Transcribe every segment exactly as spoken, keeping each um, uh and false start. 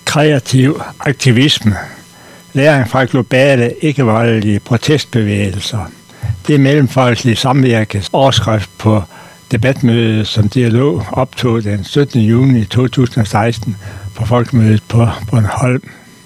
kreativ aktivisme, læring fra globale, ikke-voldelige protestbevægelser. Det er Mellemfolkeligt Samvirkes overskrift på debatmødet, som Dialog optog den syttende juni to tusind og seksten på Folkemødet på Bornholm.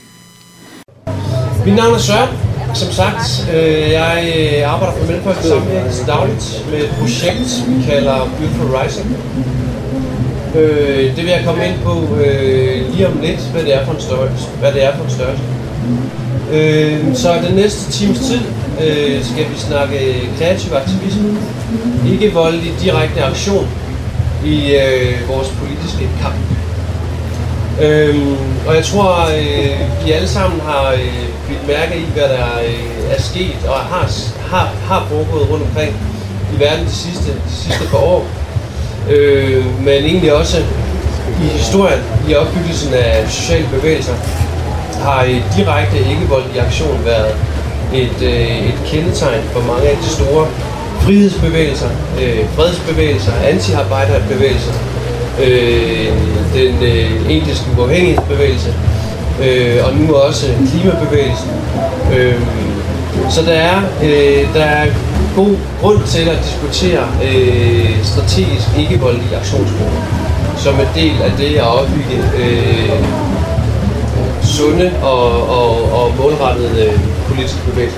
Mit navn er Søren. Som sagt, øh, jeg arbejder for Mellemfolkeligt Samvirke til dagligt med et projekt, vi kalder Beautiful Rising. Øh, det vil jeg komme ind på øh, lige om lidt, hvad det er for en størrelse. Hvad det er for en størrelse. Øh, så den næste times tid øh, skal vi snakke kreativ aktivisme, ikke voldelig direkte aktion i øh, vores politiske kamp. Øhm, og jeg tror, øh, vi alle sammen har øh, blivet mærke i, hvad der øh, er sket og har, har, har foregået rundt omkring i verden de sidste, de sidste par år. Øh, men egentlig også i historien, i opbyggelsen af sociale bevægelser, har øh, direkte ikke-voldelig aktion været et, øh, et kendetegn for mange af de store frihedsbevægelser, øh, fredsbevægelser, anti-arbejderbevægelser, øh, den øh, indiske uafhængighedsbevægelse øh, og nu også klimabevægelsen. Øh, så der er, øh, der er god grund til at diskutere øh, strategisk ikke-voldelige aktionsgrupper som en del af det at opbygge øh, sunde og, og, og målrettede øh, politiske bevægelser.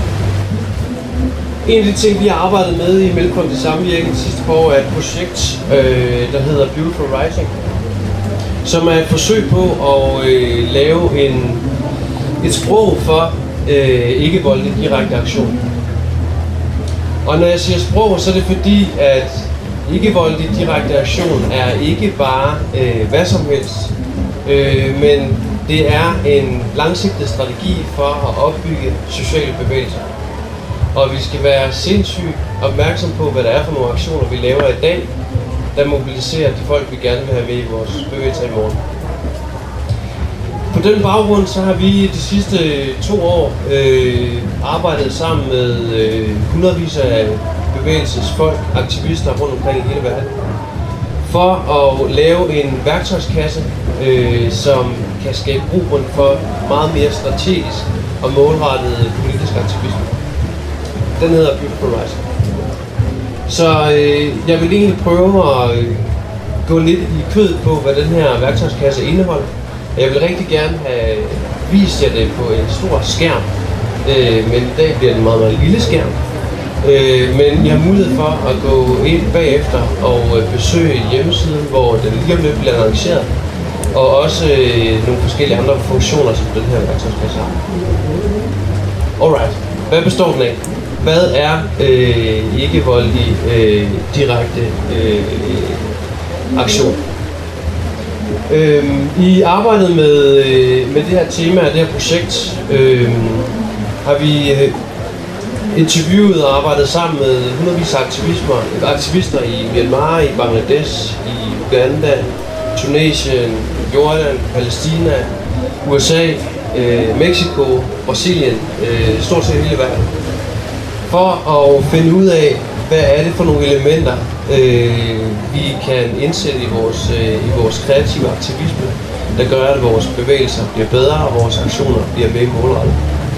En af de ting, vi har arbejdet med i Mellemfolkeligt Samvirke de sidste par år, er et projekt, øh, der hedder Beautiful Rising, som er et forsøg på at øh, lave en, et sprog for øh, ikke-voldelig direkte aktion. Og når jeg siger sprog, så er det fordi, at ikke-voldelig direkte aktion er ikke bare øh, hvad som helst, øh, men det er en langsigtet strategi for at opbygge sociale bevægelser. Og vi skal være sindssygt opmærksom på, hvad der er for nogle aktioner, vi laver i dag, der mobiliserer de folk, vi gerne vil have med i vores bevægelser i morgen. På den baggrund så har vi de sidste to år øh, arbejdet sammen med øh, hundredvis af bevægelsesfolk, aktivister rundt omkring i hele verden, for at lave en værktøjskasse, øh, som kan skabe grobund for meget mere strategisk og målrettet politisk aktivisme. Den hedder Beautiful Rising. Så øh, jeg vil egentlig prøve at øh, gå lidt i kødet på, hvad den her værktøjskasse indeholder. Jeg vil rigtig gerne have vist jer det på en stor skærm, øh, men i dag bliver det en meget, meget lille skærm. Øh, men jeg har mulighed for at gå ind bagefter og øh, besøge hjemmesiden, hvor den lige om lidt bliver lanceret, og også øh, nogle forskellige andre funktioner, som den her værktøjskasse har. Alright, hvad består den af? Hvad er øh, ikke-voldelig øh, direkte øh, aktion? Øh, I arbejdet med, øh, med det her tema af det her projekt øh, har vi øh, interviewet og arbejdet sammen med hundredvis af aktivister i Myanmar, i Bangladesh, i Uganda, Tunesien, Jordan, Palæstina, U S A, øh, Mexico, Brasilien, øh, stort set hele verden, for at finde ud af, hvad er det for nogle elementer, øh, vi kan indsætte i vores, øh, i vores kreative aktivisme, der gør, at vores bevægelser bliver bedre, og vores aktioner bliver mere målrettet.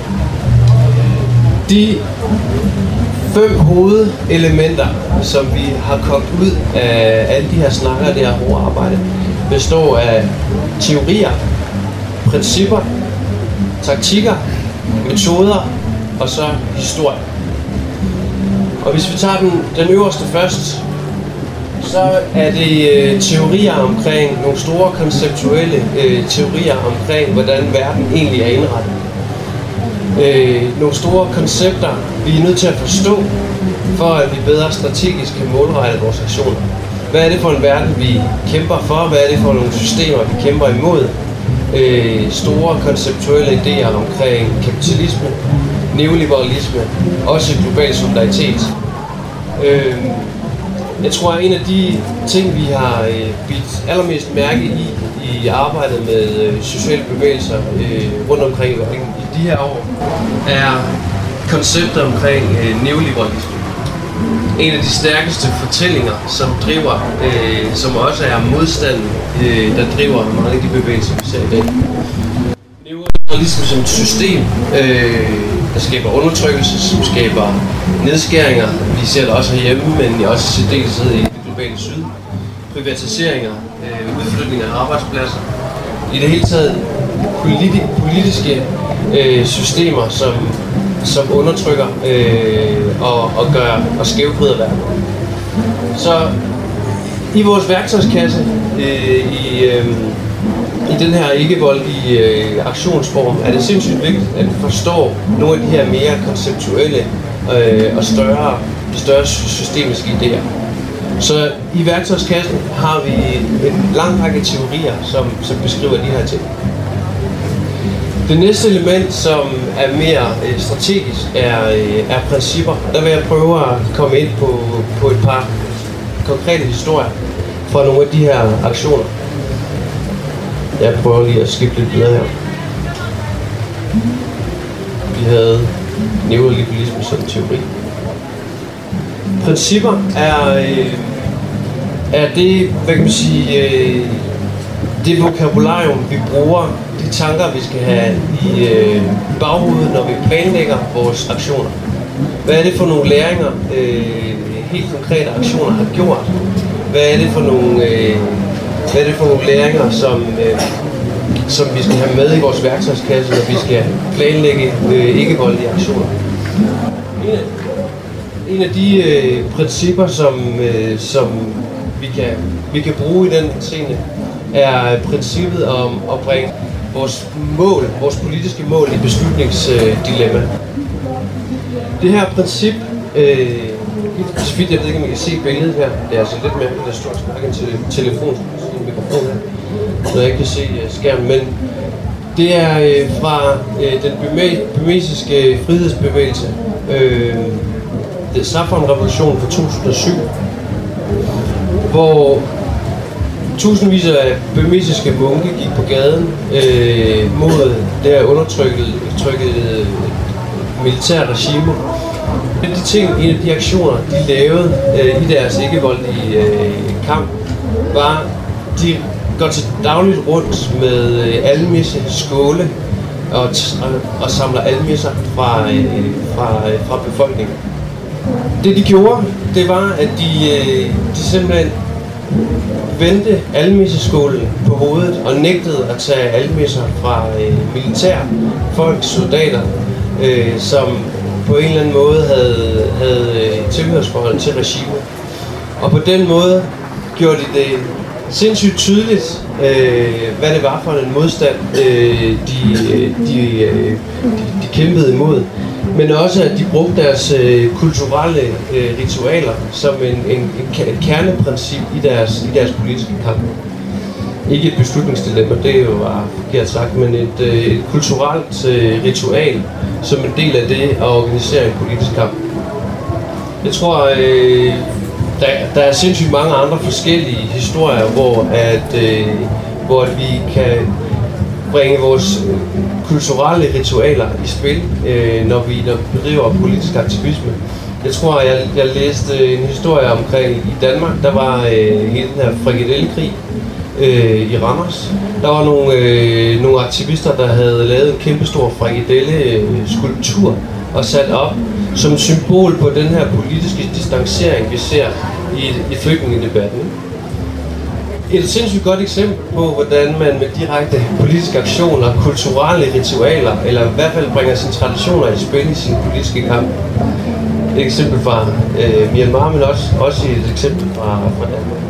De fem hovedelementer, som vi har kogt ud af alle de her snakker og det her hårde arbejde, består af teorier, principper, taktikker, metoder og så historie. Og hvis vi tager den, den øverste først, så er det øh, teorier omkring, nogle store konceptuelle øh, teorier omkring, hvordan verden egentlig er indrettet. Øh, nogle store koncepter, vi er nødt til at forstå, for at vi bedre strategisk kan målrette vores aktioner. Hvad er det for en verden, vi kæmper for? Hvad er det for nogle systemer, vi kæmper imod? Øh, store konceptuelle idéer omkring kapitalisme, neoliberalisme, også global solidaritet. Øh, jeg tror, at en af de ting, vi har øh, bidt allermest mærke i i arbejdet med øh, sociale bevægelser øh, rundt omkring i de her år, er koncepter omkring øh, neoliberalisme. en af de stærkeste fortællinger, som driver, øh, som også er modstanden, øh, der driver mange af de bevægelser, vi ser i dag. Neoliberalisme som et system, øh, der skaber undertrykkelse, som skaber nedskæringer. Vi ser det også herhjemme, men også i særdeleshed i det globale syd. Privatiseringer, øh, udflytning af arbejdspladser. I det hele taget politi- politiske øh, systemer, som, som undertrykker øh, og, og gør og skævvrider verden. Så i vores værktøjskasse, øh, i, øh, i den her ikke-voldelige øh, aktionsform, er det sindssygt vigtigt, at vi forstår nogle af de her mere konceptuelle øh, og større, større systemiske idéer. Så i værktøjskassen har vi en lang række teorier, som, som beskriver de her ting. Det næste element, som er mere øh, strategisk, er, øh, er principper. Der vil jeg prøve at komme ind på, på et par konkrete historier fra nogle af de her aktioner. Jeg prøver lige at skippe lidt videre her. Vi havde neoliberalisme som teori. Principper er, øh, er det, hvad kan man sige, øh, det vokabularium, vi bruger, de tanker, vi skal have i øh, baghovedet, når vi planlægger vores aktioner. Hvad er det for nogle læringer, øh, helt konkrete aktioner har gjort? Hvad er det for nogle, øh, hvad er det for nogle læringer, som, øh, som vi skal have med i vores værktøjskasse, når vi skal planlægge øh, ikke-voldelige aktioner? En af, en af de øh, principper, som, øh, som vi, kan, vi kan bruge i den scene, er princippet om at bringe vores mål, vores politiske mål i beslutningsdilemma. Det her princip, øh, så vidt jeg ved ikke, om I kan se billedet her, det er altså lidt mærkeligt, der står og snakker en te- telefon, en mikrofon her, så jeg ikke kan se uh, skærmen, men det er øh, fra øh, den burmesiske frihedsbevægelse, øh, Saffron-revolutionen fra to tusind og syv, hvor tusindvis af burmesiske munke gik på gaden øh, mod det her undertrykkede militærregime. De ting, en af de aktioner, de lavede øh, i deres ikke-voldelige øh, kamp, var, de går til dagligt rundt med øh, almisse, skåle og, og, og samler almisser fra, øh, fra, øh, fra befolkningen. Det de gjorde, det var, at de, øh, de simpelthen vendte almisseskålen på hovedet og nægtede at tage almisser fra øh, militær, folk, soldater, øh, som på en eller anden måde havde, havde øh, tilhørsforhold til regimet. Og på den måde gjorde de det sindssygt tydeligt, øh, hvad det var for en modstand, øh, de, de, øh, de, de kæmpede imod. Men også, at de brugte deres øh, kulturelle øh, ritualer som en, en, en, et kerneprincip i deres, i deres politiske kamp. Ikke et beslutningsdilemma, det er jo bare forkert sagt, men et, øh, et kulturelt øh, ritual som en del af det at organisere en politisk kamp. Jeg tror, øh, der, der er sindssygt mange andre forskellige historier, hvor, at, øh, hvor at vi kan bringe vores kulturelle ritualer i spil, øh, når vi når vi bedriver politisk aktivisme. Jeg tror, jeg, jeg læste en historie omkring i Danmark, der var øh, hele den her frikadellekrig øh, i Randers. Der var nogle, øh, nogle aktivister, der havde lavet en kæmpestor frikadelle-skulptur og sat op som symbol på den her politiske distancering, vi ser i, i flygtningedebatten. Et sindssygt godt eksempel på, hvordan man med direkte politiske aktioner, kulturelle ritualer, eller i hvert fald bringer sine traditioner i spil i sin politiske kamp. Et eksempel fra øh, Myanmar, men også, også et eksempel fra, fra Danmark.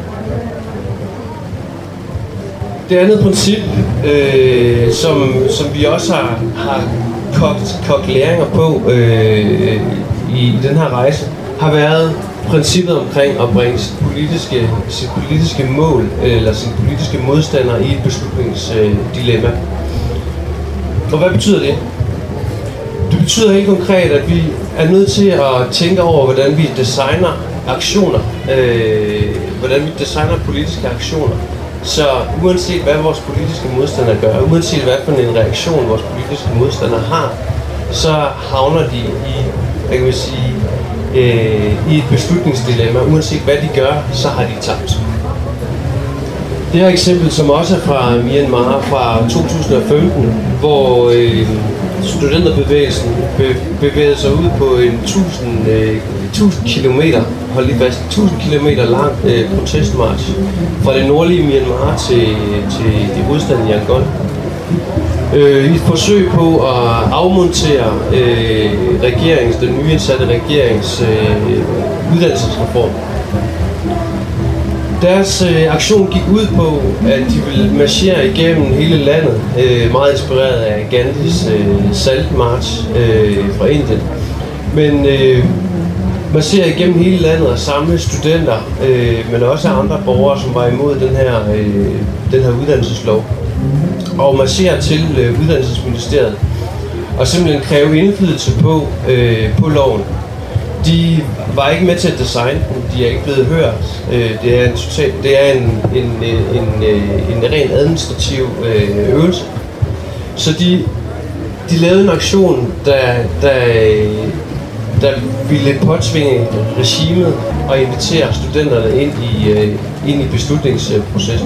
Det andet princip, øh, som, som vi også har, har kogt, kogt læringer på øh, i, i den her rejse, har været princippet omkring at bringe sit politiske, sit politiske mål eller sin politiske modstander i et beslutningsdilemma. Og hvad betyder det? Det betyder helt konkret, at vi er nødt til at tænke over, hvordan vi designer aktioner, øh, hvordan vi designer politiske aktioner. Så uanset hvad vores politiske modstandere gør, uanset hvad for en reaktion vores politiske modstandere har, så havner de i, hvad kan man sige, øh, i et beslutningsdilemma. Uanset hvad de gør, så har de tabt. Det her eksempel, som også er fra Myanmar fra to tusind og femten, hvor øh, studenterbevægelsen be, bevægede sig ud på en tusind, øh, tusind kilometer, hold lige fast, tusind kilometer lang øh, protestmarch fra det nordlige Myanmar til, til hovedstaden Yangon. Øh, I et forsøg på at afmontere øh, regerings, den nyindsatte regerings øh, uddannelsesreform. Deres øh, aktion gik ud på, at de ville marchere igennem hele landet, øh, meget inspireret af Gandhis øh, saltmarch øh, fra Indien. Men øh, marchere igennem hele landet og samle studenter, øh, men også andre borgere, som var imod den her, øh, den her uddannelseslov. Og marchere til øh, uddannelsesministeriet og simpelthen kræve indflydelse på, øh, på loven. De var ikke med til at designe den, de er ikke blevet hørt. Det er en, det er en, en, en, en ren administrativ øvelse. Så de, de lavede en aktion, der, der, der ville påtvinge regimet og invitere studenterne ind i, ind i beslutningsprocessen.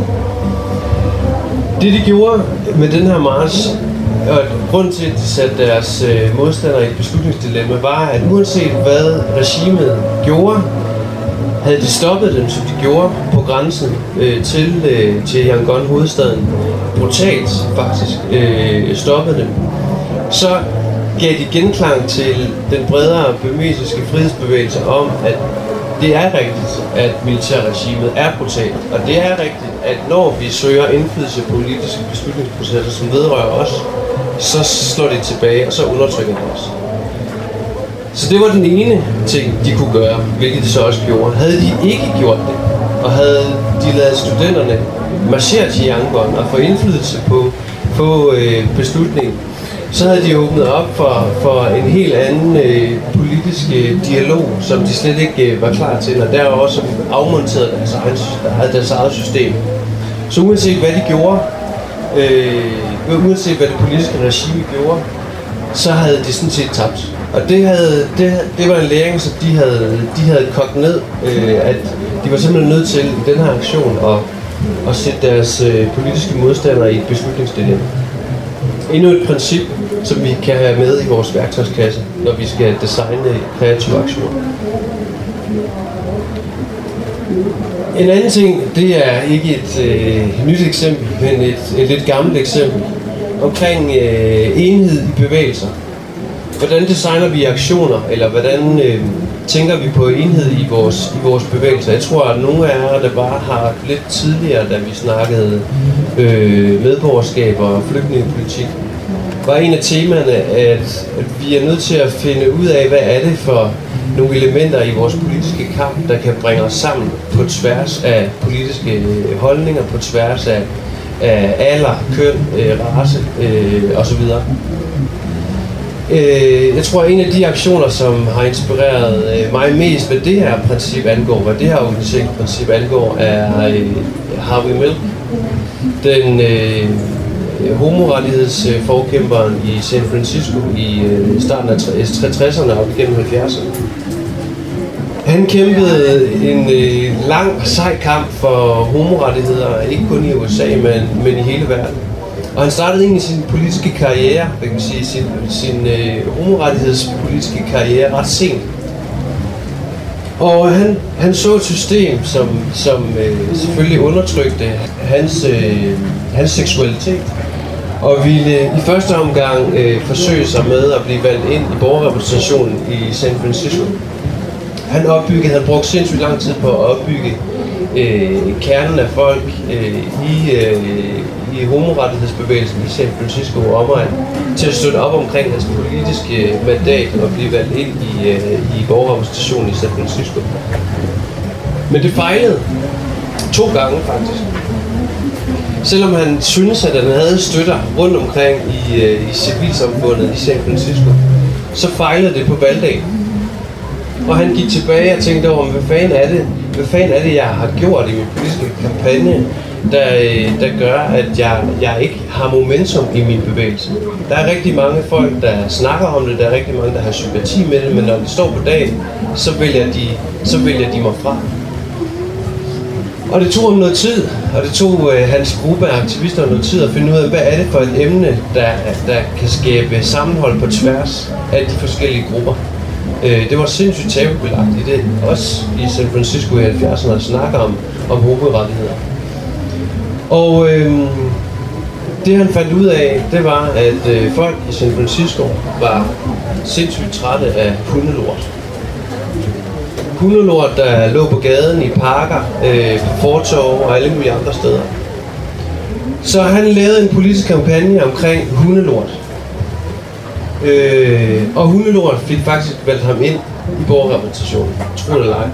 Det de gjorde med den her march, og grunden til, at de satte deres øh, modstandere i et beslutningsdilemma, var, at uanset hvad regimet gjorde, havde de stoppet dem, som de gjorde på grænsen øh, til, øh, til Yangon, hovedstaden, brutalt faktisk øh, stoppet dem, så gav de genklang til den bredere burmesiske frihedsbevægelse om, at det er rigtigt, at militærregimet er brutalt, og det er rigtigt, at når vi søger indflydelse på politiske beslutningsprocesser, som vedrører os, så slår de tilbage, og så undertrykker de os. Så det var den ene ting, de kunne gøre, hvilket de så også gjorde. Havde de ikke gjort det, og havde de ladet studenterne marchere til Yangon og få indflydelse på, på øh, beslutningen, så havde de åbnet op for, for en helt anden øh, politisk øh, dialog, som de slet ikke øh, var klar til, og der var også afmonteret deres, egen, deres eget system. Så uanset hvad de gjorde, øh, uanset hvad det politiske regime gjorde, så havde de sådan set tabt. Og det, havde, det, det var en læring, som de havde, de havde kogt ned, øh, at de var simpelthen nødt til i den her aktion at, at sætte deres øh, politiske modstandere i et beslutningsdilemma. Endnu et princip, som vi kan have med i vores værktøjskasse, når vi skal designe kreative aktioner. En anden ting, det er ikke et øh, nyt eksempel, men et, et lidt gammelt eksempel omkring øh, enhed i bevægelser. Hvordan designer vi aktioner, eller hvordan øh, tænker vi på enhed i vores, i vores bevægelser? Jeg tror, at nogle af jer, der bare har lidt tidligere, da vi snakkede øh, medborgerskab og flygtningepolitik, var en af temaerne, at, at vi er nødt til at finde ud af, hvad er det for nogle elementer i vores politiske kamp, der kan bringe os sammen på tværs af politiske holdninger, på tværs af, af alder, køn, øh, race øh, osv. Øh, jeg tror, at en af de aktioner, som har inspireret øh, mig mest, hvad det her princip angår, hvad det her organiseringsprincip angår, er øh, Harvey Milk, den øh, homorettighedsforkæmperen i San Francisco i øh, starten af tresserne og op igennem halvfjerdserne. Han kæmpede en øh, lang og sej kamp for homorettigheder, ikke kun i U S A, men, men i hele verden. Og han startede egentlig sin politiske karriere, hvad kan man sige, sin, sin øh, homorettighedspolitiske karriere ret sent. Og han, han så et system, som, som øh, selvfølgelig undertrykte hans, øh, hans seksualitet, og ville i første omgang øh, forsøge sig med at blive valgt ind i borgerrepræsentationen i San Francisco. Han opbyggede, han brugte sindssygt lang tid på at opbygge øh, kernen af folk øh, i, øh, i homorettighedsbevægelsen i San Francisco og omegn til at støtte op omkring hans politiske mandat og blive valgt ind i, øh, i borgerrepræsentationen i San Francisco. Men det fejlede to gange faktisk. Selvom han synes, at han havde støtter rundt omkring i, øh, i civilsamfundet i San Francisco, så fejlede det på valgdagen. Og han gik tilbage og tænkte over, hvad fanden er det, hvad fanden er det, jeg har gjort i min politiske kampagne, der, der gør, at jeg, jeg ikke har momentum i min bevægelse. Der er rigtig mange folk, der snakker om det, der er rigtig mange, der har sympati med det, men når de står på dagen, så vælger de, så vælger de mig fra. Og det tog ham noget tid, og det tog øh, hans gruppe af aktivister noget tid at finde ud af, hvad er det for et emne, der, der kan skabe sammenhold på tværs af de forskellige grupper. Øh, det var sindssygt tabubelagt i det, også i San Francisco i halvfjerdserne, at snakke om, om homorettigheder. Og øh, det han fandt ud af, det var, at øh, folk i San Francisco var sindssygt trætte af hundelort. Hundelort, der lå på gaden, i parker, øh, på fortov og alle mulige andre steder. Så han lavede en politisk kampagne omkring hundelort. Øh, og hundelort fik faktisk valgt ham ind i borgerrepræsentationen, tro det eller ej.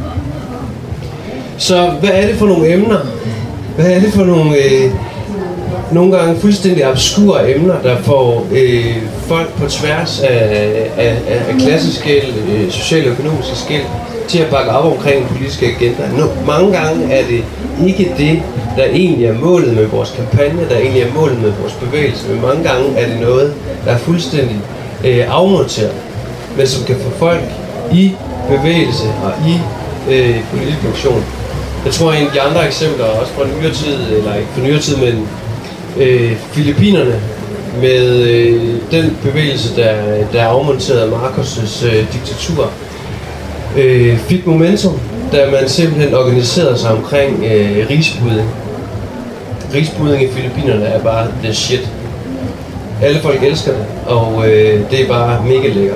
Så hvad er det for nogle emner? Hvad er det for nogle, øh, nogle gange fuldstændig obskure emner, der får øh, folk på tværs af, af, af klasseskel, øh, sociale og økonomiske skel, til at bakke op omkring en politisk agenda. Nå, mange gange er det ikke det, der egentlig er målet med vores kampagne, der egentlig er målet med vores bevægelse, men mange gange er det noget, der er fuldstændig øh, afmonteret, men som kan få folk i bevægelse og i øh, politisk funktion. Jeg tror, en af de andre eksempler, også fra nyere tid, eller ikke fra nyere tid, men øh, Filippinerne, med øh, den bevægelse, der, der afmonterede Marcos' øh, diktatur, øh, fik momentum, da man simpelthen organiserede sig omkring øh, risbudding. Risbudding i Filippinerne er bare the shit. Alle folk elsker det, og øh, det er bare mega lækkert.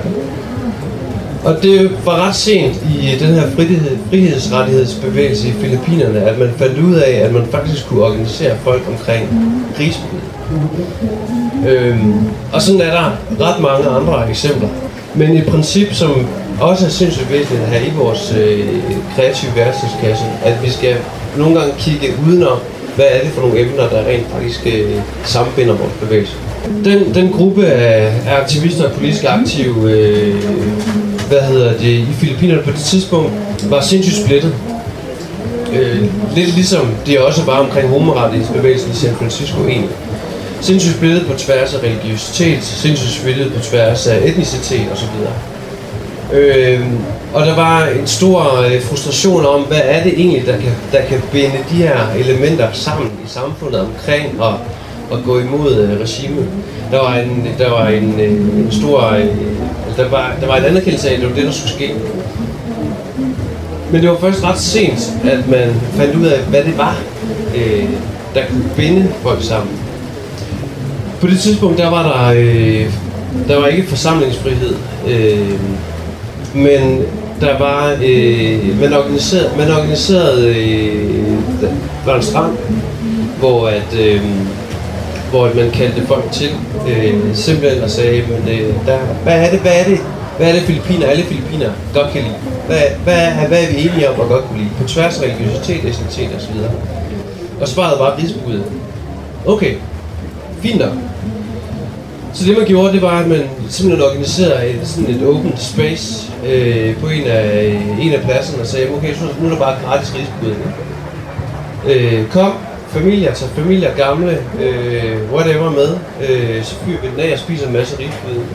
Og det var ret sent i den her frihed, frihedsrettighedsbevægelse i Filippinerne, at man fandt ud af, at man faktisk kunne organisere folk omkring risbudding. Øhm, og sådan er der ret mange andre eksempler. Men et princip, som også er sindssygt væsentligt at have i vores øh, kreative værktøjskasse, at vi skal nogle gange kigge udenom, hvad er det for nogle emner, der rent faktisk øh, sammenbinder vores bevægelse. Den, den gruppe af, af aktivister og politisk aktive, øh, hvad hedder det, i Filippinerne på det tidspunkt, var sindssygt splittet. Øh, lidt ligesom det også var omkring homorettighedsbevægelsen i San Francisco egentlig. Sindssygt splittet på tværs af religiøsitet, sindssygt splittet på tværs af etnicitet osv. Øh, og der var en stor øh, frustration om, hvad er det egentlig, der kan, der kan binde de her elementer sammen i samfundet omkring at, at gå imod øh, regimet. Der var en, der var en, øh, en stor, øh, der var, der var en anerkendelse af, at det var det, der skulle ske. Men det var først ret sent, at man fandt ud af, hvad det var, øh, der kunne binde folk sammen. På det tidspunkt, der var der, øh, der var ikke forsamlingsfrihed, øh, men der var, øh, man organiserede, man organiserede øh, der var en strand, hvor at, øh, hvor man kaldte folk til, øh, simpelthen og sagde, men øh, der, hvad er det, hvad er det, hvad er det Filippiner, alle Filippiner godt kan lide? Hvad, hvad, er, hvad er vi enige om at godt kunne lide? På tværs af religiøsitet, etnicitet og så videre. Og svaret var risbudding. Okay, fint nok. Så det man gjorde, det var, at man simpelthen organiserede et, sådan et open space øh, på en af, en af pladserne og sagde, okay, så nu er der bare gratis risbudding. Øh, kom, familier, tag familier, gamle, øh, whatever med, øh, så fyrer vi den af og spiser en masse risbudding.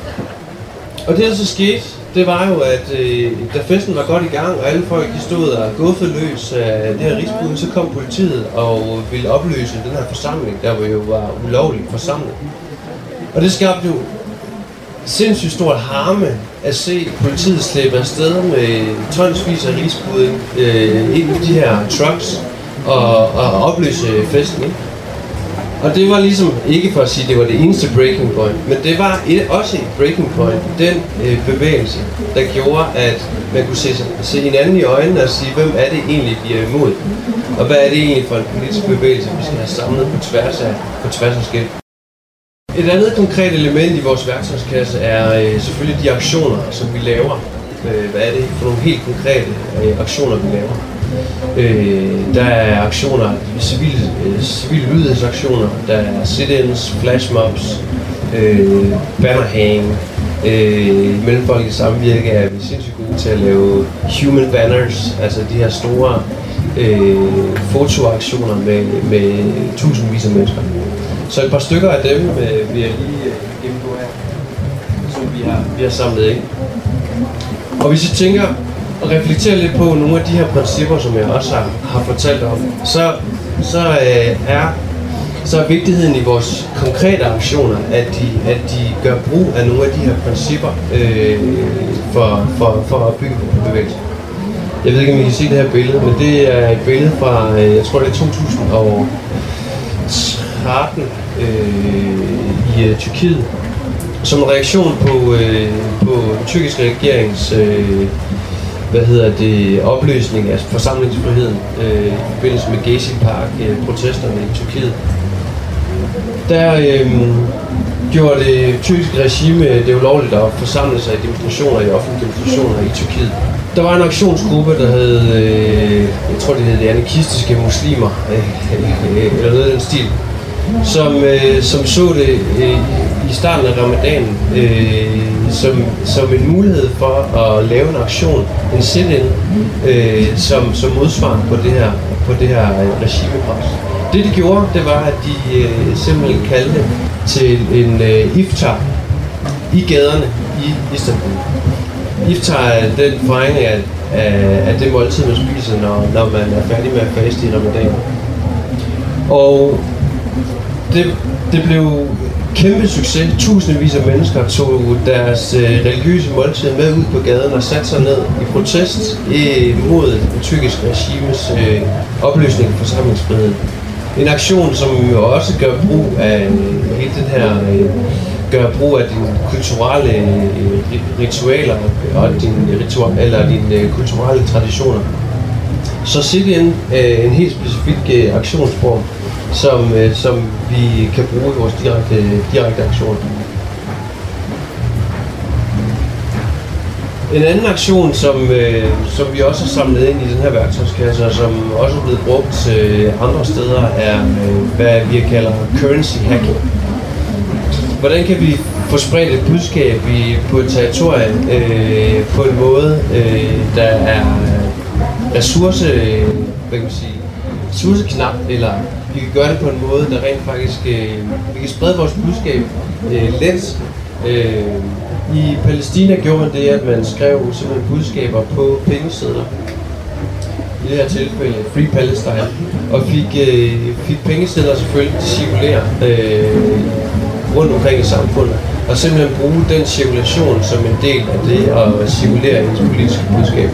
Og det der så skete, det var jo, at øh, da festen var godt i gang, og alle folk de stod og guffede løs af det her risbudding, så kom politiet og ville opløse den her forsamling, der jo var ulovlig forsamling. Og det skabte jo sindssygt stort harme at se politiet slæbe afsted med tonsvis af risbudding øh, ind i de her trucks og, og opløse festen. Ikke? Og det var ligesom, ikke for at sige, at det var det eneste breaking point, men det var et, også et breaking point, den øh, bevægelse, der gjorde, at man kunne se, se hinanden i øjnene og sige, hvem er det egentlig, vi er imod? Og hvad er det egentlig for en politisk bevægelse, vi skal have samlet på tværs af, på tværs af skæld? Et andet konkret element i vores værktøjskasse er øh, selvfølgelig de aktioner, som vi laver. Øh, hvad er det for nogle helt konkrete øh, aktioner, vi laver? Øh, der er aktioner, civile, øh, civile lydighedsaktioner, der er sit-ins, flashmobs, øh, bannerhang, øh, mellemfolkeligt samvirke er vi sindssygt gode til at lave human banners, altså de her store øh, fotoaktioner med, med tusindvis af mennesker. Så et par stykker af dem øh, vil jeg lige øh, gennemgå her, som vi har, vi har samlet ind. Og hvis I tænker og reflekterer lidt på nogle af de her principper, som jeg også har, har fortalt om, så, så, øh, er, så er vigtigheden i vores konkrete aktioner, at de, at de gør brug af nogle af de her principper øh, for, for, for at opbygge bevægelsen. Jeg ved ikke, om I kan se det her billede, men det er et billede fra, øh, jeg tror det er to tusind og tretten øh, i øh, Tyrkiet, som en reaktion på, øh, på den tyrkiske regerings øh, hvad hedder det, opløsning af forsamlingsfriheden øh, i forbindelse med Gezi Park, øh, protesterne i Tyrkiet. Der øh, gjorde det tyrkiske regime det ulovligt at forsamle sig i demonstrationer, i offentlige demonstrationer i Tyrkiet. Der var en aktionsgruppe, der hed, øh, jeg tror det hed de anarkistiske muslimer, øh, øh, eller noget af den stil, som, øh, som så det øh, i starten af ramadanen øh, som, som en mulighed for at lave en aktion, en sit-in, øh, som, som modsvar på det her, på det her regimepres. Det de gjorde, det var, at de øh, simpelthen kaldte til en øh, iftar i gaderne i Istanbul. Iftar er den fejring af, af, af det måltid, man spiser, når, når man er færdig med at faste i ramadanen. Og det, det blev kæmpe succes. Tusindvis af mennesker tog deres øh, religiøse måltid med ud på gaden og satte sig ned i protest øh, mod det tyrkiske regimes øh, opløsning af forsamlingsfriheden. En aktion, som jo også gør brug af øh, hele den her øh, gør brug af dine kulturelle øh, ritualer og dine ritual eller dine øh, kulturelle traditioner. Så sit-in øh, en helt specifik øh, aktionsform, som, øh, som vi kan bruge i vores direkte, direkte aktioner. En anden aktion, som, øh, som vi også har samlet ind i den her værktøjskasse, og som også er blevet brugt øh, andre steder, er øh, hvad vi kalder currency hacking. Hvordan kan vi få spredt et budskab i, på et territorie øh, på en måde, øh, der er ressource, hvad kan man sige, ressourceknap, eller vi kan gøre det på en måde, der rent faktisk, øh, vi kan sprede vores budskab øh, let. Øh, I Palæstina gjorde man det, at man skrev simpelthen budskaber på pengesedler. I det her tilfælde Free Palestine, og fik, øh, fik pengesedler selvfølgelig til at cirkulere øh, rundt omkring i samfundet, og simpelthen bruge den cirkulation som en del af det at cirkulere ens politiske budskab.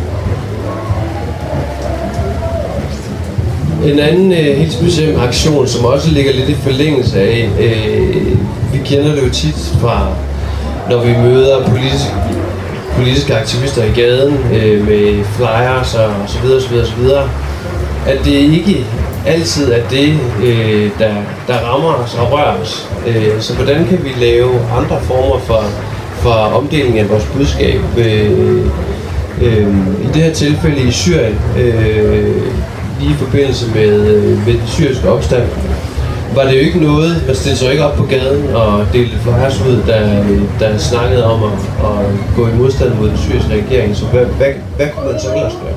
En anden øh, helt speciel aktion, som også ligger lidt i forlængelse af, øh, vi kender det jo tit fra, når vi møder politiske, politiske aktivister i gaden øh, med flyers og så videre, så videre, så videre, at det ikke altid er det, øh, der, der rammer os og rører os. Øh, så hvordan kan vi lave andre former for, for omdeling af vores budskab? Øh, øh, I det her tilfælde i Syrien, øh, lige i forbindelse med, med den syriske opstand, var det jo ikke noget, man stillede sig ikke op på gaden og delte flyers ud, der, der snakkede om at, at gå i modstand mod den syriske regering. Så hvad, hvad, hvad kunne man så ellers gøre?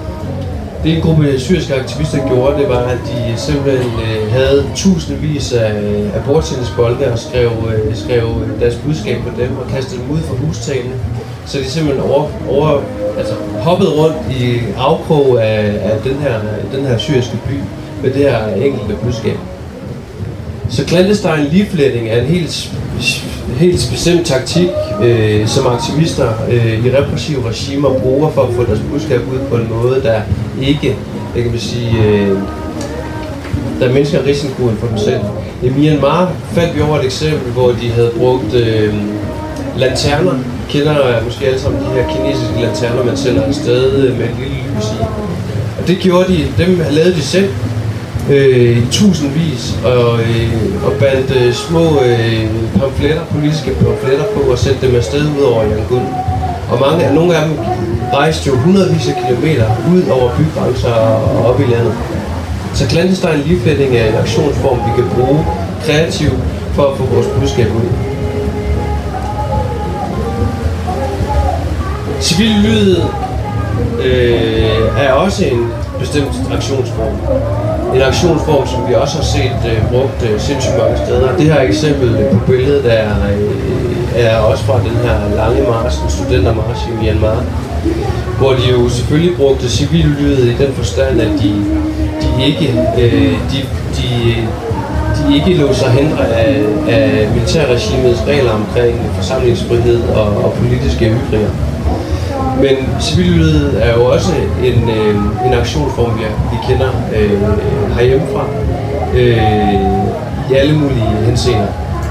Det en gruppe syriske aktivister gjorde, det var, at de simpelthen øh, havde tusindvis af, af bordtennisbolde og skrev, øh, skrev deres budskab på dem og kastede dem ud fra hustagene. Så de simpelthen over, over, altså hoppede rundt i afkrog af, af den, her, den her syriske by med det her enkelte budskab. Så clandestine leafletting er en helt, helt bestemt taktik, øh, som aktivister øh, i repressive regimer bruger for at få deres budskab ud på en måde, der ikke, jeg kan sige, øh, der mindsker risikoen for dem selv. I Myanmar fandt vi over et eksempel, hvor de havde brugt øh, lanterner. Kender måske alle sammen de her kinesiske lanterner, man sælger afsted med et lille lys i. Og det gjorde de, dem lavede de selv øh, i tusindvis, og, øh, og bandt øh, små øh, pamfletter, politiske pamfletter på og sendte dem afsted ud over Yangon. Og mange, nogle af dem rejste jo hundredvis af kilometer ud over bygrænser og op i landet. Så clandestine leafletting er en aktionsform, vi kan bruge kreativt for at få vores budskab ud. Civil lyd øh, er også en bestemt aktionsform. En aktionsform, som vi også har set øh, brugt øh, sindssygt mange steder. Det her eksempel øh, på billedet er, øh, er også fra den her lange march, den studentermarch i Myanmar, hvor de jo selvfølgelig brugte civillydet i den forstand, at de, de ikke øh, de, de, de ikke lod sig hindre af, af militærregimets regler omkring forsamlingsfrihed og, og politiske ytringer. Men civillydet er jo også en, øh, en aktionsform, vi, vi kender øh, herhjemmefra øh, i alle mulige henseender.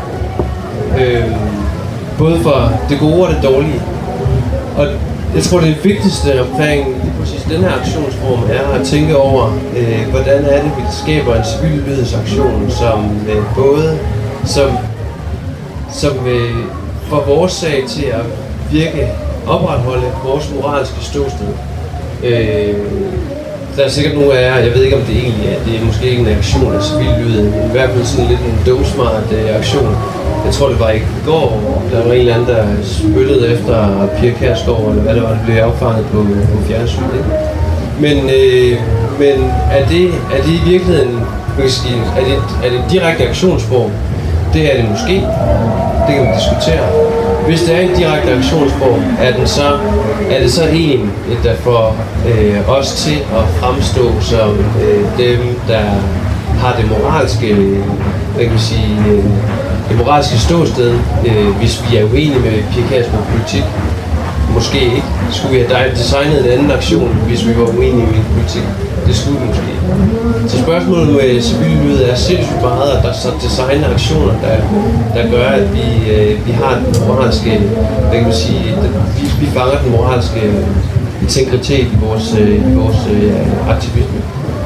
Øh, både for det gode og det dårlige. Og jeg tror, det vigtigste omkring præcis den her aktionsform er at tænke over, øh, hvordan er det, vi skaber en civillydsaktion, som øh, både som, som øh, får vores sag til at virke opretholde vores moralske ståsted. Øh, der er sikkert nogle af jer, jeg ved ikke om det egentlig er, det er måske ikke en aktion af civillydet, men i hvert fald sådan lidt en dumsmart øh, aktion. Jeg tror det var i går, der var en eller anden, der spyttede efter Pia Kjærsgaard, eller hvad det var, der blev affanget på, på fjernsyn. Men, øh, men er, det, er det i virkeligheden, sige, er, det, er det en direkte aktionsform? Det er det måske. Det kan man diskutere. Hvis det er en direkte aktionsform, er, den så, er det så en, der får øh, os til at fremstå som øh, dem, der har det moralske, hvad kan man sige, øh, det moralske ståsted, øh, hvis vi er uenige med Pia Kjærsgaards politik. Måske ikke. Skulle vi have designet en anden aktion, hvis vi var uenige med politik? Det skulle vi måske. Så spørgsmålet med civillydet er sindssygt meget, at der så designer aktioner, der, der gør, at vi, øh, vi har den moralske, hvad kan man sige, vi, vi fanger den moralske integritet i vores, øh, i vores øh, aktivisme.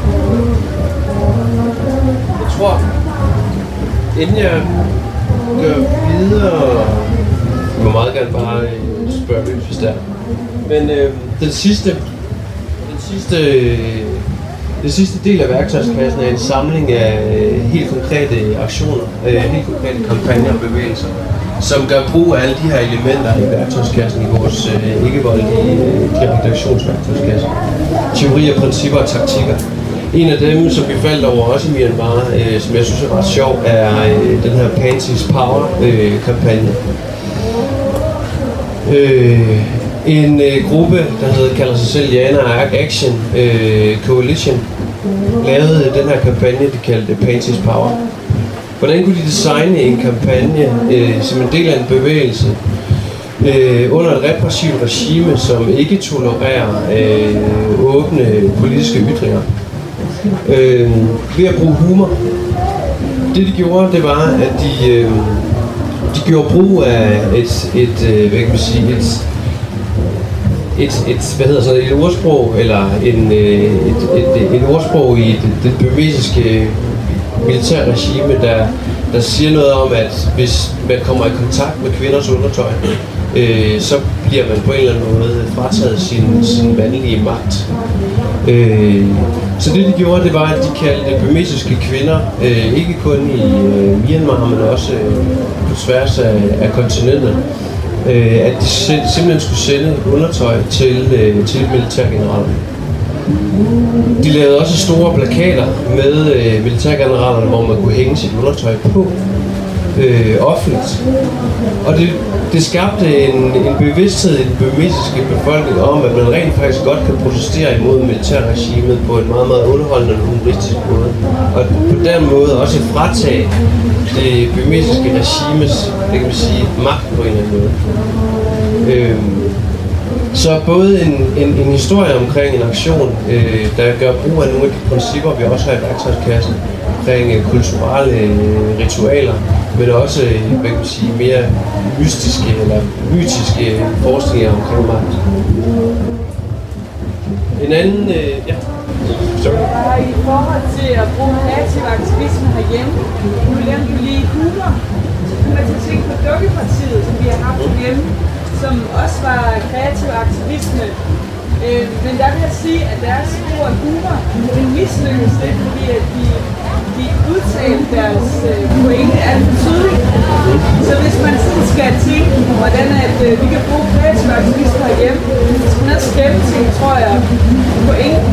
Jeg tror, inden jeg gør videre, jeg må meget gerne bare spørge løs, hvis der. Men øh, den sidste, den sidste, den sidste del af værktøjskassen er en samling af helt konkrete aktioner, øh, helt konkrete kampagner og bevægelser, som gør brug af alle de her elementer i værktøjskassen i vores øh, ikke-voldelige øh, direkte aktionsværktøjskasse. Teorier, principper og taktikker. En af dem, som vi faldt over også i Myanmar, øh, som jeg synes er ret sjov, er øh, den her Panties Power-kampagne. Øh, en øh, gruppe, der hedder, kalder sig selv Jana Action øh, Coalition, lavede den her kampagne, de kaldte Panties Power. Hvordan kunne de designe en kampagne øh, som en del af en bevægelse øh, under et repressivt regime, som ikke tolererer øh, åbne politiske ytringer? Øh, ved at bruge humor. Det de gjorde, det var, at de, øh, de gjorde brug af et, et, øh, hvad kan man sige, et, et, et, hvad hedder sådan, et ordsprog, eller en, øh, et, et, et ordsprog i det, det burmesiske militærregime, der, der siger noget om, at hvis man kommer i kontakt med kvinders undertøj, øh, så bliver man på en eller anden måde frataget sin, sin mandlige magt. Øh, så det de gjorde, det var, at de kaldte burmesiske kvinder, øh, ikke kun i øh, Myanmar, men også øh, på tværs af, af kontinentet, øh, at de simpelthen skulle sende undertøj til, øh, til militærgeneralerne. De lavede også store plakater med øh, militærgeneralerne, hvor man kunne hænge sit undertøj på øh, offentligt. Og det, det skabte en, en bevidsthed i den burmesiske befolkning om, at man rent faktisk godt kan protestere imod militærregimet på en meget, meget underholdende og humoristisk måde. Og på den måde også fratage det burmesiske regimes, det kan man sige, magt på en eller anden måde. Øh, Så både en, en, en historie omkring en aktion, øh, der gør brug af nogle af de principper, vi også har i værktøjskassen, omkring øh, kulturelle øh, ritualer, men også øh, hvad kan man sige, mere mystiske eller mytiske forestillinger omkring magt. En anden, øh, ja. Sorry. I forhold til at bruge kreativ aktivisme herhjemme, nu lavede du lige humor, så kunne man til tænke på Dukkepartiet, som vi har haft hjemme, som også var kreativ aktivisme. Øh, men der vil jeg sige, at deres brug af humor, det mislykkedes lidt, fordi at de, de udtalte deres øh, pointe alt for tydeligt. Så hvis man sådan skal tænke, hvordan at, øh, vi kan bruge kreativ aktivisme herhjemme, så man også gennemtænke, tror jeg, pointen. Altså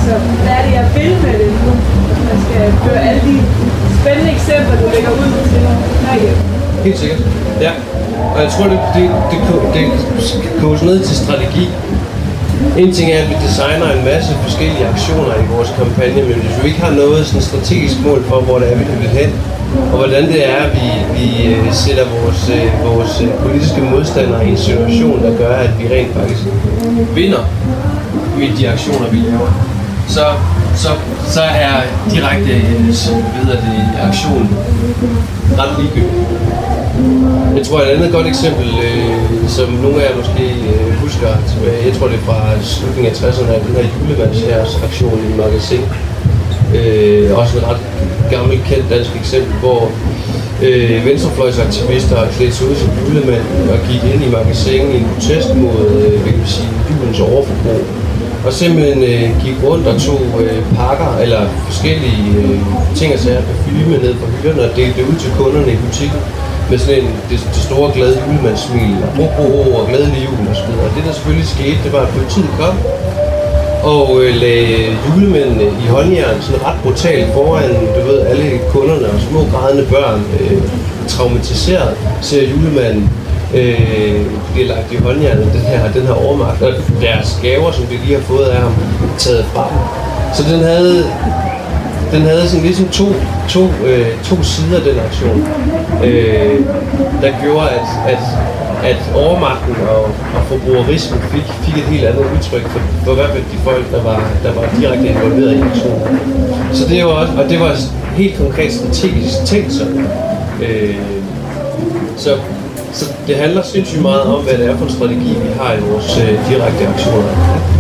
Altså, hvad er det, jeg vil med det nu? Man skal føre alle de spændende eksempler, du lægger ud til herhjemme. Helt sikkert, ja. Og jeg tror, det, det, det, det, det koges ned til strategi. En ting er, at vi designer en masse forskellige aktioner i vores kampagne, men hvis vi ikke har noget sådan strategisk mål for, hvor det er, vi vil hen, og hvordan det er, at vi, vi sætter vores, vores politiske modstandere i en situation, der gør, at vi rent faktisk vinder med de aktioner, vi laver, så, så, så er direkte ved det, aktion ret ligegyldigt. Jeg tror, et andet godt eksempel, øh, som nogle af jer måske øh, husker, jeg tror det er fra slutningen af tresserne, af den her julemandshærsaktion i Magasin. Øh, også en ret gammel, kendt dansk eksempel, hvor øh, venstrefløjsaktivister har klædt sig ud som julemand og gik ind i Magasin i en protest mod øh, hvad kan vi sige, julens overforbrug. Og simpelthen øh, gik rundt og tog øh, pakker eller forskellige øh, ting og sager, parfume ned fra hylderne og delte ud til kunderne i butikken med sådan en, det, det store glade julemandssmil og ro, ro, ro og glædelig jul og så videre. Og det der selvfølgelig skete, det var, at politiet kom og øh, lagde julemændene i håndjern sådan ret brutalt foran, du ved, alle kunderne og små grædende børn øh, traumatiseret, ser julemanden øh, bliver lagt i håndjern den her, den her overmagt, og deres gaver, som de lige har fået af ham, taget fra dem. Så den havde Den havde sådan ligesom to, to, øh, to sider, den aktion, øh, der gjorde, at, at, at overmagten og, og forbrugerismen fik, fik et helt andet udtryk for, for hvert fald de folk, der var, der var direkte involveret i aktionen. Så det var også, og det var helt konkret strategisk tænkt sådan. Øh, så, så det handler sindssygt meget om, hvad det er for en strategi, vi har i vores øh, direkte aktioner.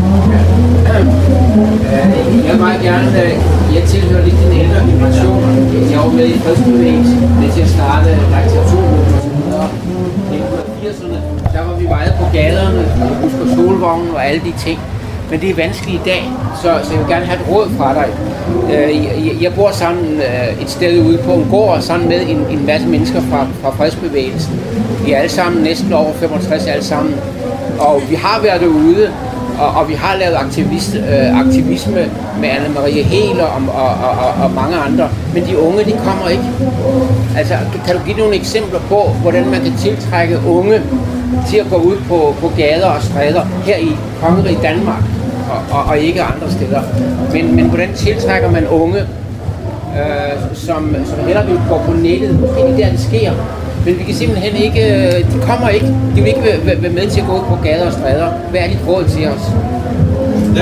Jeg vil meget gerne, jeg tilhører lidt den ældre generation. Jeg var med i fredsbevægelsen, med til at starte Laktaturgruppen og så videre. I nitten firserne, der var vi meget på gaderne, og husker solvognen og alle de ting. Men det er vanskeligt i dag, så, så jeg vil gerne have et råd fra dig. Jeg, jeg bor sammen et sted ude på en gård, sammen med en, en masse mennesker fra, fra fredsbevægelsen. Vi er alle sammen næsten over femogtres alle sammen. Og vi har været derude, Og, og vi har lavet aktivist, øh, aktivisme med Anne-Marie Heler og, og, og, og mange andre, men de unge, de kommer ikke. Altså, kan du give nogle eksempler på, hvordan man kan tiltrække unge til at gå ud på, på gader og stræder her i kongeriget Danmark, og, og, og ikke andre steder. Men, men hvordan tiltrækker man unge, øh, som, som hellere vil gå på nettet? Det er der, det sker. Men vi kan simpelthen ikke, de kommer ikke, de vil ikke være med til at gå ud på gader og stræder. Hvad er dit råd til os? Ja.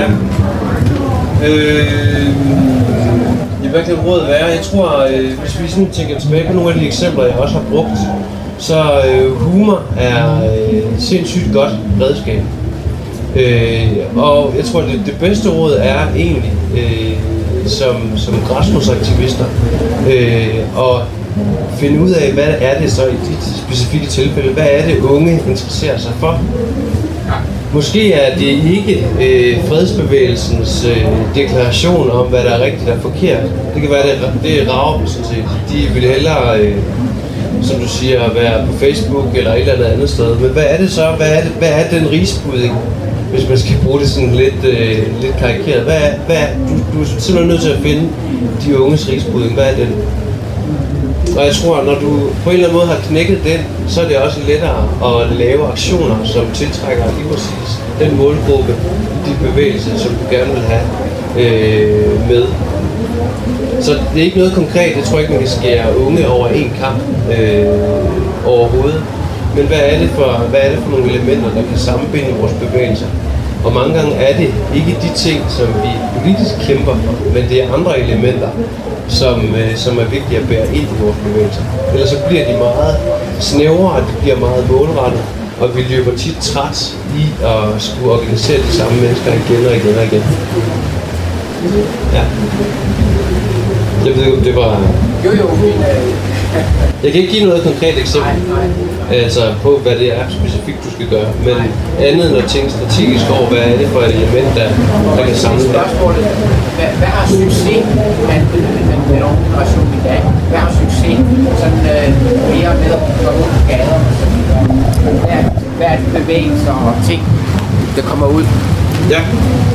Øh, hvad kan rådet være? Jeg tror, øh, hvis vi sådan tænker tilbage på nogle af de eksempler, jeg også har brugt, så øh, humor er øh, sindssygt godt redskab. Øh, og jeg tror, det, det bedste råd er egentlig, øh, som, som græsrodsaktivister, øh, og finde ud af, hvad er det så i dit specifikke tilfælde, hvad er det unge interesserer sig for. Måske er det ikke øh, fredsbevægelsens øh, deklaration om, hvad der er rigtigt og forkert. Det kan være, det, det er rager, sådan set. De vil hellere, øh, som du siger, være på Facebook eller et eller andet andet sted. Men hvad er det så? Hvad er, det, hvad er den rigsbudding, hvis man skal bruge det sådan lidt, øh, lidt karikeret? Hvad er, hvad er, du, du er simpelthen nødt til at finde de unges rigsbudding. Hvad er den? Og jeg tror, når du på en eller anden måde har knækket den, så er det også lettere at lave aktioner, som tiltrækker lige præcis den målgruppe, de bevægelser, som du gerne vil have øh, med. Så det er ikke noget konkret, jeg tror ikke, man kan skære unge over en kamp øh, overhovedet. Men hvad er, det for, hvad er det for nogle elementer, der kan sammenbinde vores bevægelser? Og mange gange er det ikke de ting, som vi politisk kæmper for, men det er andre elementer, som, øh, som er vigtige at bære ind i vores bevægelser. Ellers så bliver de meget snævre, og de bliver meget målrettet, og vi løber tit træt i at skulle organisere de samme mennesker igen og igen og igen. Ja. Jeg ved ikke, om det var... Jo, jo, men... Jeg kan ikke give noget konkret eksempel, nej, nej. Altså på, hvad det er specifikt, du skal gøre, men andet end at tænke strategisk over, hvad er det for et element, der, der kan samle det. Spørgsmålet, hvad, hvad har succes med den unge generation i dag? Hvad har succes sådan øh, mere med at gå ud på gader og så videre? Hvad er, hvad er det bevægelser og ting, der kommer ud? Ja.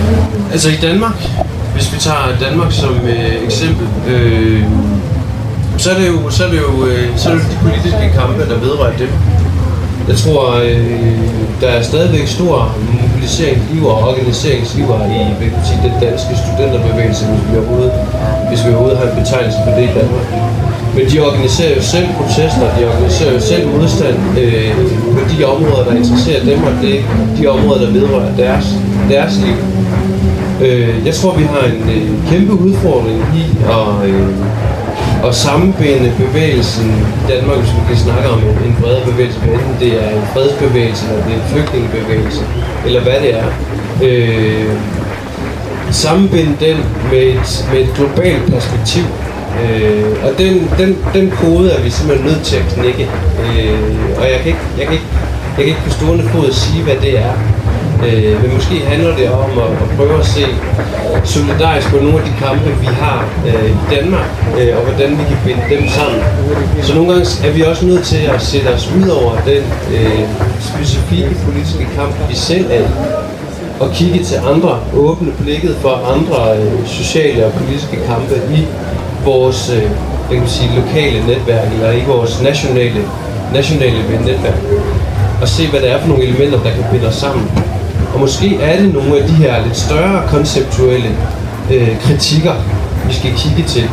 Altså i Danmark, hvis vi tager Danmark som øh, eksempel, øh, så er det jo, så er det jo, øh, så er det de politiske kampe, der vedrører dem. Jeg tror, øh, der er stadigvæk stor mobiliseringsliv og organiseringsliv i sige, den danske studenterbevægelse, hvis vi overhovedet, hvis vi overhovedet har en betegnelse for det i Danmark. Men de organiserer jo selv protester, de organiserer jo selv modstand øh, på de områder, der interesserer dem, og det de områder, der vedrører deres, deres liv. Øh, jeg tror, vi har en øh, kæmpe udfordring i at, øh, at sammenbinde bevægelsen i Danmark, hvis vi kan snakke om en, en bredere bevægelse, enten det er en fredsbevægelse, eller det er en flygtningebevægelse, eller hvad det er. Øh, sammenbinde den med et, med et globalt perspektiv. Øh, og den, den, den kode er vi simpelthen nødt til at knække. Øh, og jeg kan, ikke, jeg, kan ikke, jeg kan ikke på stående fod sige, hvad det er. Øh, men måske handler det om at, at prøve at se solidarisk på nogle af de kampe, vi har øh, i Danmark, øh, og hvordan vi kan binde dem sammen. Så nogle gange er vi også nødt til at sætte os ud over den øh, specifikke politiske kamp, vi selv er i, og kigge til andre, åbne blikket for andre øh, sociale og politiske kampe i vores øh, jeg kan sige, lokale netværk, eller i vores nationale, nationale netværk, og se, hvad det er for nogle elementer, der kan binde os sammen. Og måske er det nogle af de her lidt større konceptuelle øh, kritikker, vi skal kigge til.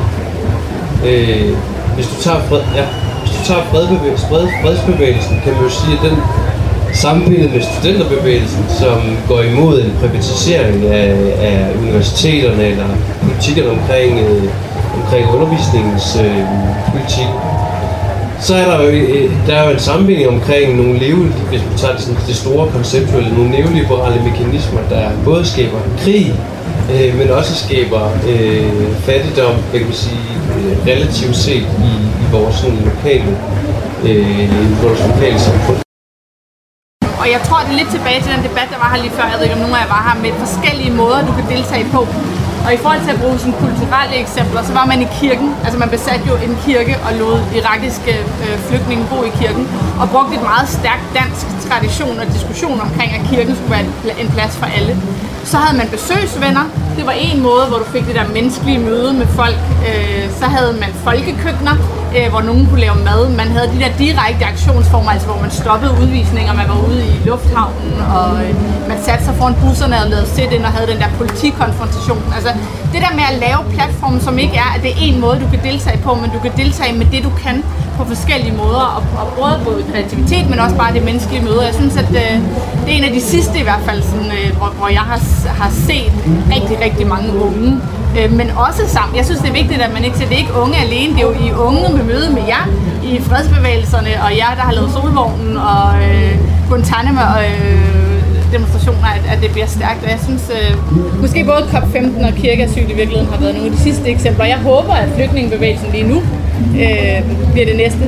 Øh, hvis du tager, fred, ja, hvis du tager fredbevægelsen, fred, fredsbevægelsen, kan man jo sige, at den sammenbindet med studenterbevægelsen, som går imod en privatisering af, af universiteterne eller politikkerne omkring, øh, omkring undervisningens øh, politik, så er der jo, der er jo en sammenbinding omkring nogle leve, hvis man tager det, sådan, det store konceptuelle, nogle neoliberale mekanismer, der både skaber krig, øh, men også skaber øh, fattigdom, jeg kan sige, øh, relativt set i, i vores sådan, lokale, øh, vores lokale samfund. Og jeg tror, det er lidt tilbage til den debat, der var her lige før. Jeg ved ikke, om nogen af jer var her med forskellige måder, du kan deltage på. Og i forhold til at bruge sådan kulturelle eksempler, så var man i kirken. Altså man besatte jo en kirke og lod irakiske øh, flygtninge bo i kirken. Og brugte et meget stærkt dansk tradition og diskussion omkring, at kirken skulle være en plads for alle. Så havde man besøgsvenner. Det var en måde, hvor du fik det der menneskelige møde med folk. Øh, så havde man folkekøkkener, øh, hvor nogen kunne lave mad. Man havde de der direkte aktionsformer, altså hvor man stoppede udvisninger. Man var ude i lufthavnen, og øh, man satte sig foran busserne og lavede sit-in og havde den der politikonfrontation. Altså det der med at lave platformen, som ikke er, at det er en måde, du kan deltage på, men du kan deltage med det, du kan på forskellige måder. Og, og både, både kreativitet, men også bare det menneskelige møde. Jeg synes, at øh, det er en af de sidste i hvert fald, sådan, øh, hvor, hvor jeg har, har set rigtig, rigtig mange unge. Øh, men også sammen. Jeg synes, det er vigtigt, at man ikke ser det ikke unge alene. Det er jo I unge med møde med jer i fredsbevægelserne, og jer, der har lavet Solvognen og øh, Guantanamo og øh, demonstrationer, at, at det bliver stærkt. Og jeg synes, øh, måske både COP femten og kirkeasyl i virkeligheden har været nogle af de sidste eksempler. Jeg håber, at flygtningebevægelsen lige nu øh, bliver det næste.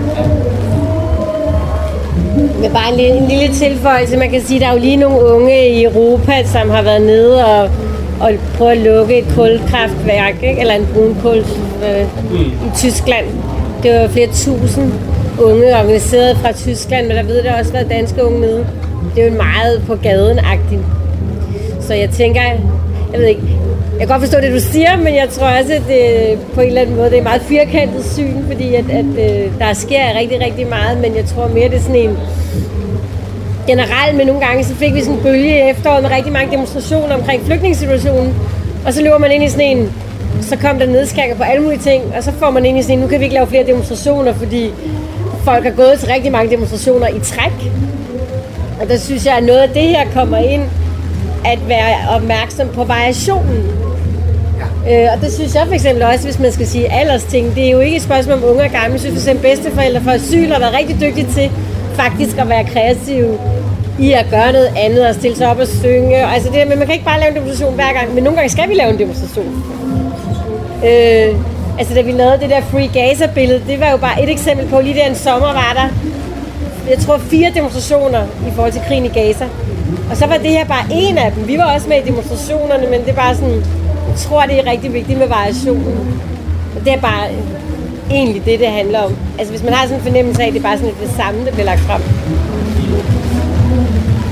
Men bare en lille, en lille tilføjelse. Man kan sige, at der er jo lige nogle unge i Europa, som har været nede og, og prøvet at lukke et kulkraftværk, ikke? Eller en brunkul øh, i Tyskland. Det var flere tusind unge organiseret fra Tyskland, men der ved der også været danske unge nede. Det er jo meget på gaden-agtigt. Så jeg tænker, jeg ved ikke, jeg kan godt forstå det, du siger, men jeg tror også, at det på en eller anden måde, det er meget firkantet syn, fordi at, at, at der sker rigtig, rigtig meget, men jeg tror mere, det er sådan en generelt, men nogle gange så fik vi sådan en bølge i efteråret med rigtig mange demonstrationer omkring flygtningssituationen, og så løber man ind i sådan en, så kom der nedskæringer på alle mulige ting, og så får man ind i sådan en, nu kan vi ikke lave flere demonstrationer, fordi folk har gået til rigtig mange demonstrationer i træk. Og der synes jeg, at noget af det her kommer ind, at være opmærksom på variationen. Ja. Øh, og det synes jeg for eksempel også, hvis man skal sige aldersting. Det er jo ikke et spørgsmål om unge og gamle. Jeg synes for eksempel bedsteforældre for asyl har været rigtig dygtige til faktisk at være kreative i at gøre noget andet og stille sig op og synge. Altså det der, men man kan ikke bare lave en demonstration hver gang, men nogle gange skal vi lave en demonstration. Øh, altså da vi lavede det der Free Gaza-billede, det var jo bare et eksempel på, lige der en sommer var der, jeg tror fire demonstrationer i forhold til krigen i Gaza. Og så var det her bare en af dem. Vi var også med i demonstrationerne, men det er bare sådan, jeg tror det er rigtig vigtigt med variationen. Og det er bare egentlig det, det handler om. Altså hvis man har sådan en fornemmelse af, at det er bare sådan det samme, der bliver lagt frem.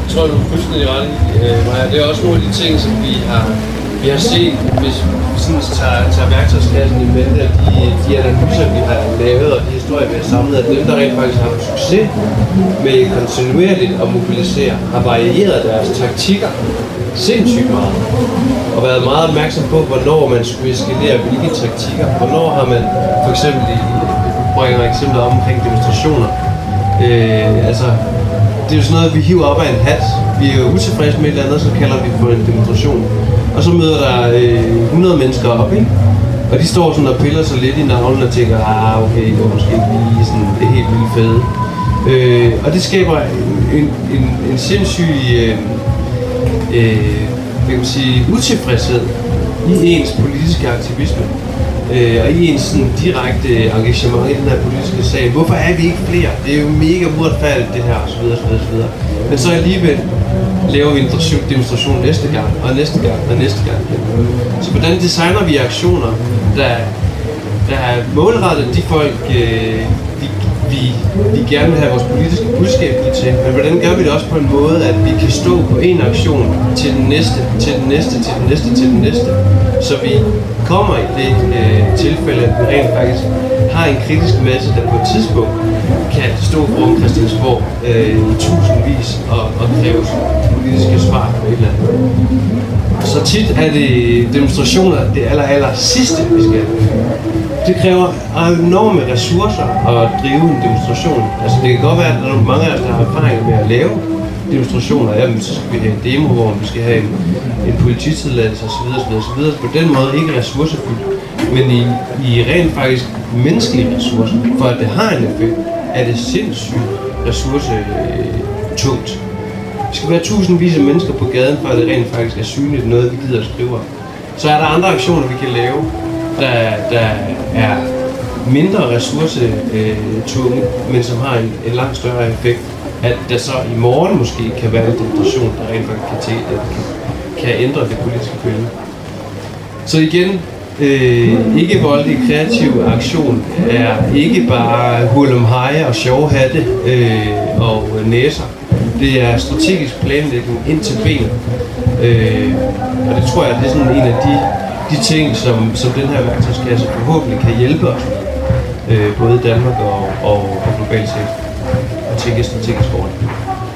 Jeg tror, du er fuldstændig ret i, øh, Maja. Det er også nogle af de ting, som vi har, vi har set, hvis vi sådan tager, tager værktøjskassen i mente, at de, de analyser, vi har lavet, og de historier, vi har samlet, at dem, der rent faktisk har haft succes med kontinuerligt at mobilisere, har varieret deres taktikker sindssygt meget. Og været meget opmærksom på, hvornår man skulle eskalere hvilke taktikker. Hvornår har man for eksempel, i, bringer eksempler omkring demonstrationer. Øh, altså, det er jo sådan noget, vi hiver op af en hat. Vi er jo utilfredse med et eller andet, så kalder vi for en demonstration. Og så møder der øh, hundrede mennesker op, ikke? Og de står sådan og piller sig lidt i navlen og tænker, ah okay, det var måske ikke lige sådan det helt vildt fede. Øh, og det skaber en, en, en sindssyg øh, øh, hvad kan man sige, utilfredshed i ens politiske aktivisme. Øh, og i ens sådan, direkte engagement i den her politiske sag. Hvorfor er vi ikke flere? Det er jo mega uretfærdigt det her, osv. osv., osv. Men så alligevel laver vi en demonstration næste gang, og næste gang, og næste gang. Så hvordan designer vi aktioner, der, der er målrettet de folk, øh, vi, vi, vi gerne vil have vores politiske budskab til, men hvordan gør vi det også på en måde, at vi kan stå på en aktion til den næste, til den næste, til den næste, til den næste, så vi kommer i det øh, tilfælde, at vi rent faktisk har en kritisk masse, der på et tidspunkt kan stå foran Christiansborg øh, i tusindvis og, og kræve politiske svar på et eller andet. Så tit er det demonstrationer det aller, aller sidste, vi skal. Det kræver enorme ressourcer at drive en demonstration. Altså det kan godt være, at der er mange af os, der har erfaring med at lave demonstrationer. Jamen, så skal vi have en demovogn, vi skal have en, en polititilladelse osv. osv. osv. På den måde ikke ressourcefyldt, men i, i rent faktisk menneskelige ressourcer. For at det har en effekt, er det sindssygt ressourcetungt. Vi skal være tusindvis af mennesker på gaden, for at det rent faktisk er synligt noget, vi gider at skrive om. Så er der andre aktioner, vi kan lave, der, der er mindre ressourcetunge, men som har en, en langt større effekt. At der så i morgen måske kan være en demonstration, der rent faktisk kan, kan, kan ændre det politiske billede. Så igen, øh, ikke voldelig kreativ aktion er ikke bare hurlumhej og sjove hatte øh, og næser. Det er strategisk planlægning ind til benet. Øh, og det tror jeg, det er sådan en af de, de ting, som, som den her værktøjskasse forhåbentlig kan hjælpe os med, øh, både i Danmark og, og, og globalt set. Og tænke strategisk over det.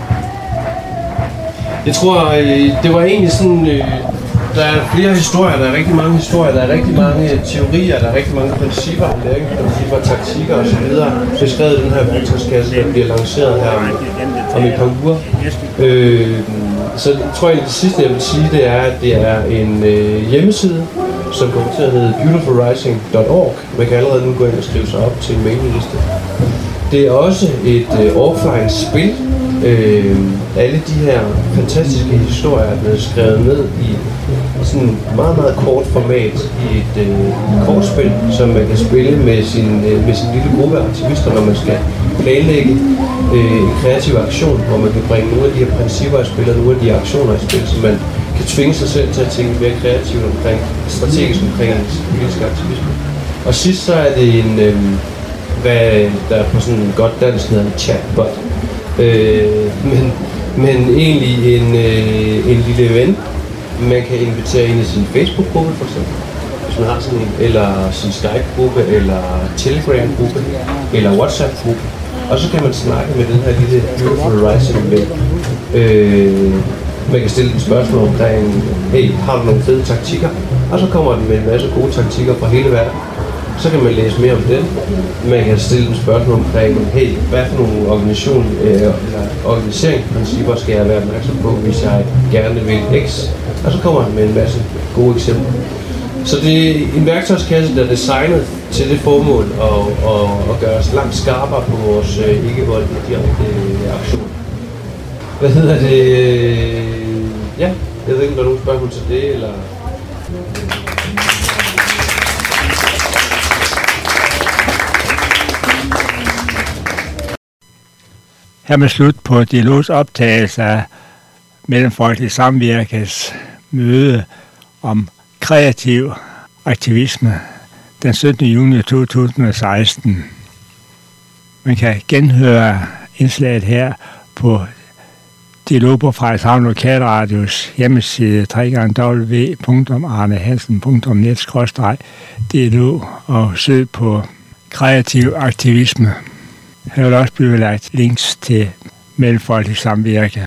Jeg tror, øh, det var egentlig sådan, øh, der er flere historier, der er rigtig mange historier, der er rigtig mange teorier, der er rigtig mange principper, læringsprincipper, taktikker osv. beskrevet i den her værktøjskasse, der bliver lanceret her om, om et par uger. Øh, så jeg tror egentlig, det sidste jeg vil sige, det er, at det er en øh, hjemmeside, som kommer til at hedde beautiful rising dot org. Man kan allerede nu gå ind og skrive sig op til en mailingliste. Det er også et øh, offline spil. Øh, alle de her fantastiske historier er blevet skrevet ned i sådan et meget, meget kort format i et øh, kortspil, som man kan spille med sin, øh, med sin lille gruppe af aktivister, når man skal planlægge øh, en kreativ aktion, hvor man kan bringe nogle af de her principper i spil og nogle af de aktioner i spil, så man kan tvinge sig selv til at tænke mere kreativt omkring, strategisk omkring politisk aktivisme. Og sidst så er det en, øh, hvad der på sådan en godt dansk hedder en chatbot, øh, men, men egentlig en, øh, en lille ven, man kan invitere ind i sin Facebook-gruppe for eksempel, hvis man har sådan en, eller sin Skype-gruppe, eller Telegram-gruppe, eller WhatsApp-gruppe. Og så kan man snakke med den her lille Beautiful Rising ven. Øh, man kan stille et spørgsmål omkring, hey, har du nogle fede taktikker? Og så kommer den med en masse gode taktikker fra hele verden. Så kan man læse mere om den. Man kan stille et spørgsmål omkring, hey, hvad for nogle organisation, øh, eller organiseringsprincipper skal jeg være opmærksom på, hvis jeg gerne vil X? Og så kommer han med en masse gode eksempler. Så det er en værktøjskasse, der er designet til det formål at, at, at gøre os langt skarpere på vores øh, ikke-voldelige direkte øh, aktion. Hvad hedder det? Ja, jeg ved ikke, om der er nogle spørgsmål til det, eller... Her med slut på Dialogs optagelse af Mellemfolkelig Samvirkes møde om kreativ aktivisme den syttende juni to tusind og seksten. Man kan genhøre indslaget her på De lå på Frederikshavn Lokalradios hjemmeside w w w punktum arnehansen punktum net skråstreg det lå og søg på kreativ aktivisme. Her vil også blive lagt links til Mellemfolkeligt Samvirke.